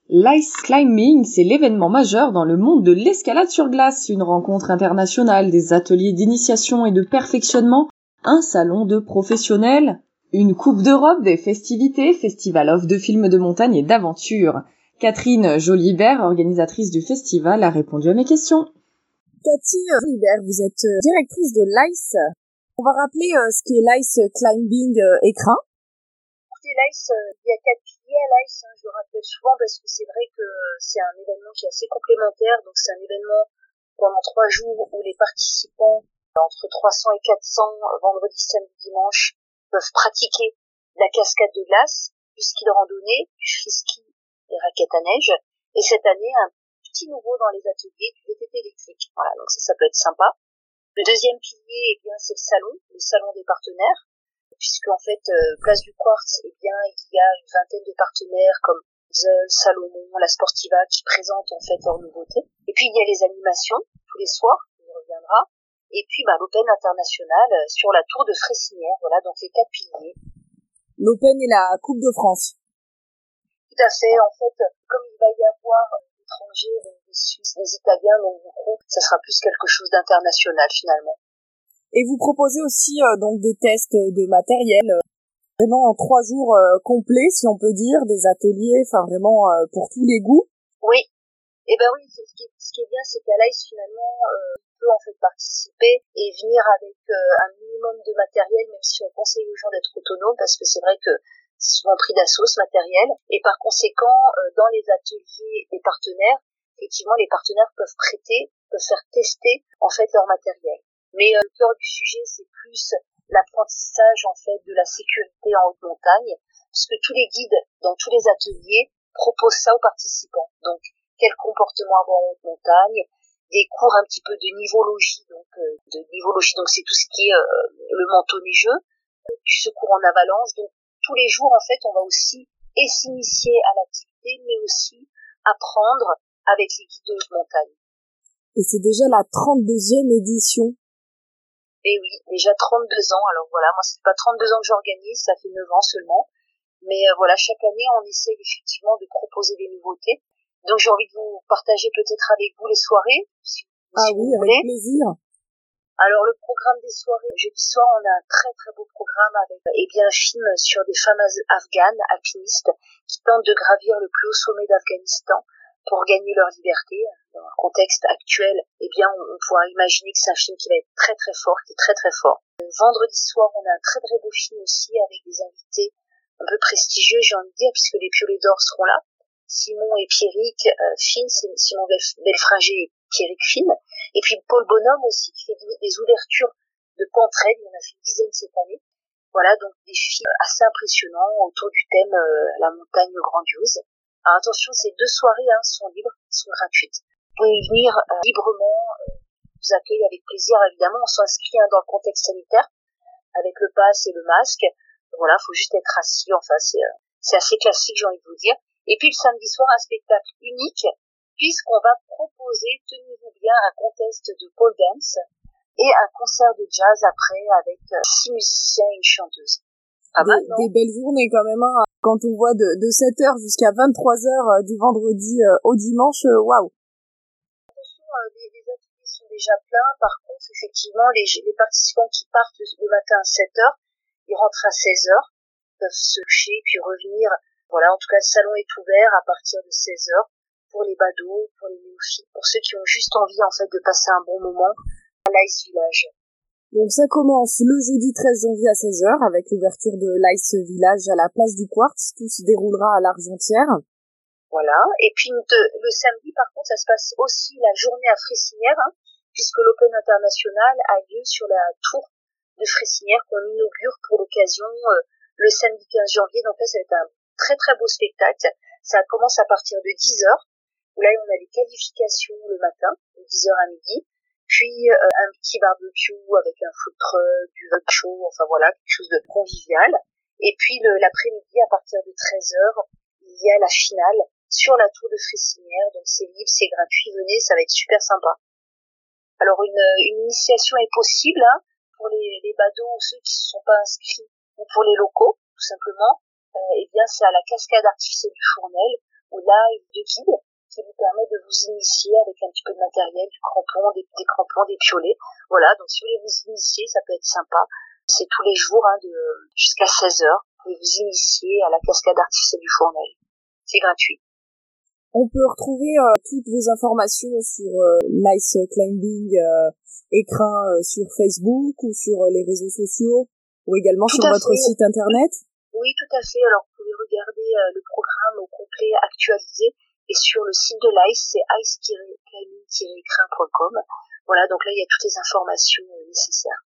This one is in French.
L'ice climbing, c'est l'événement majeur dans le monde de l'escalade sur glace, une rencontre internationale, des ateliers d'initiation et de perfectionnement, un salon de professionnels, une coupe d'Europe, des festivités, festival off de films de montagne et d'aventure. Catherine Jolibert, organisatrice du festival, a répondu à mes questions. Cathy Jolibert, vous êtes directrice de l'ICE. On va rappeler ce qu'est l'ICE Climbing écrin. L'ICE, il y a 4 piliers à l'ICE, je le rappelle souvent parce que c'est vrai que c'est un événement qui est assez complémentaire. Donc c'est un événement pendant 3 jours où les participants, entre 300 et 400, vendredi, samedi, dimanche, peuvent pratiquer la cascade de glace, du ski de randonnée, du free-ski et raquettes à neige. Et cette année, un petit nouveau dans les ateliers, du VTT électrique. Voilà, donc ça peut être sympa. Le deuxième pilier, c'est le salon des partenaires, puisque en fait, Place du Quartz, il y a une vingtaine de partenaires comme Zeul, Salomon, la Sportiva qui présentent en fait leurs nouveautés. Et puis il y a les animations tous les soirs, on y reviendra. Et puis l'Open international sur la tour de Fressinière. Voilà, donc les 4 piliers. L'Open et la Coupe de France. Tout à fait. En fait, comme il va y avoir des étrangers, des Suisses, des Italiens, donc du coup, ça sera plus quelque chose d'international finalement. Et vous proposez aussi donc des tests de matériel, vraiment en 3 jours complets, si on peut dire, des ateliers, enfin vraiment pour tous les goûts. Oui. Eh ben oui, ce qui est bien, c'est qu'à l'ICE finalement, on peut en fait participer et venir avec un minimum de matériel, même si on conseille aux gens d'être autonomes, parce que c'est vrai que c'est souvent pris d'assaut ce matériel. Et par conséquent, dans les ateliers des partenaires, effectivement, les partenaires peuvent faire tester en fait leur matériel. Mais le cœur du sujet, c'est plus l'apprentissage en fait de la sécurité en haute montagne, parce que tous les guides dans tous les ateliers proposent ça aux participants. Donc quel comportement avoir en haute montagne, des cours un petit peu de nivologie, donc c'est tout ce qui est le manteau neigeux, du secours en avalanche. Donc tous les jours en fait, on va aussi s'initier à l'activité, mais aussi apprendre avec les guides de haute montagne. Et c'est déjà la 32e édition. Et oui, déjà 32 ans. Alors voilà, moi c'est pas 32 ans que j'organise, ça fait 9 ans seulement. Mais voilà, chaque année on essaye effectivement de proposer des nouveautés. Donc j'ai envie de vous partager peut-être avec vous les soirées, si vous avec voulez. Plaisir. Alors le programme des soirées, jeudi soir on a un très très beau programme avec un film sur des femmes afghanes, alpinistes, qui tentent de gravir le plus haut sommet d'Afghanistan pour gagner leur liberté. Dans un contexte actuel, on pourra imaginer que c'est un film qui va être très très fort, qui est très très fort. Vendredi soir, on a un très très beau film aussi avec des invités un peu prestigieux, j'ai envie de dire, puisque les Piolets d'Or seront là. Simon et Pierrick Finn, c'est Simon Belfringer et Pierrick Finn. Et puis Paul Bonhomme aussi, qui fait des ouvertures de Pentraide, il en a fait une dizaine cette année. Voilà, donc des films assez impressionnants autour du thème la montagne grandiose. Alors attention, ces 2 soirées sont libres, sont gratuites. Vous pouvez venir librement, vous accueille avec plaisir évidemment, on s'inscrit dans le contexte sanitaire, avec le pass et le masque. Voilà, faut juste être assis, enfin c'est assez classique, j'ai envie de vous dire. Et puis le samedi soir, un spectacle unique, puisqu'on va proposer, tenez-vous bien, un contest de pole dance et un concert de jazz après avec 6 musiciens et une chanteuse. Pas mal, non ? Des belles journées quand même, hein. Quand on voit de 7h jusqu'à 23h du vendredi au dimanche, waouh. Attention, les ateliers sont déjà pleins. Par contre, effectivement, les participants qui partent le matin à 7h, ils rentrent à 16h, peuvent se coucher puis revenir. Voilà, en tout cas, le salon est ouvert à partir de 16h pour les badauds, pour les néophytes, pour ceux qui ont juste envie en fait de passer un bon moment à l'Ice Village. Donc ça commence le jeudi 13 janvier à 16h avec l'ouverture de l'Ice Village à la place du Quartz. Tout se déroulera à l'Argentière. Voilà. Et puis le samedi, par contre, ça se passe aussi la journée à Fressinière, puisque l'Open international a lieu sur la tour de Fressinière qu'on inaugure pour l'occasion le samedi 15 janvier. Donc là, ça va être un très très beau spectacle. Ça commence à partir de 10h, où là on a les qualifications le matin, de 10h à midi, puis un petit barbecue avec un food truck, du hot show, enfin voilà, quelque chose de convivial. Et puis l'après-midi, à partir de 13h, il y a la finale sur la tour de Fressinière, donc c'est libre, c'est gratuit, venez, ça va être super sympa. Alors une initiation est possible pour les badauds ou ceux qui ne se sont pas inscrits, ou pour les locaux, tout simplement. C'est à la cascade artificielle du Fournel, où live, de guide qui vous permet de vous initier avec un petit peu de matériel, du crampon, des crampons, des piolets. Voilà, donc si vous voulez vous initier, ça peut être sympa. C'est tous les jours, jusqu'à 16h. Vous pouvez vous initier à la cascade artificielle du Fournel. C'est gratuit. On peut retrouver toutes vos informations sur l'ice climbing écrin sur Facebook ou sur les réseaux sociaux ou également sur votre site internet. Oui, tout à fait. Alors, vous pouvez regarder le programme au complet actualisé et sur le site de l'ice, c'est ice-climbing-écrin.com. Voilà, donc là, il y a toutes les informations nécessaires.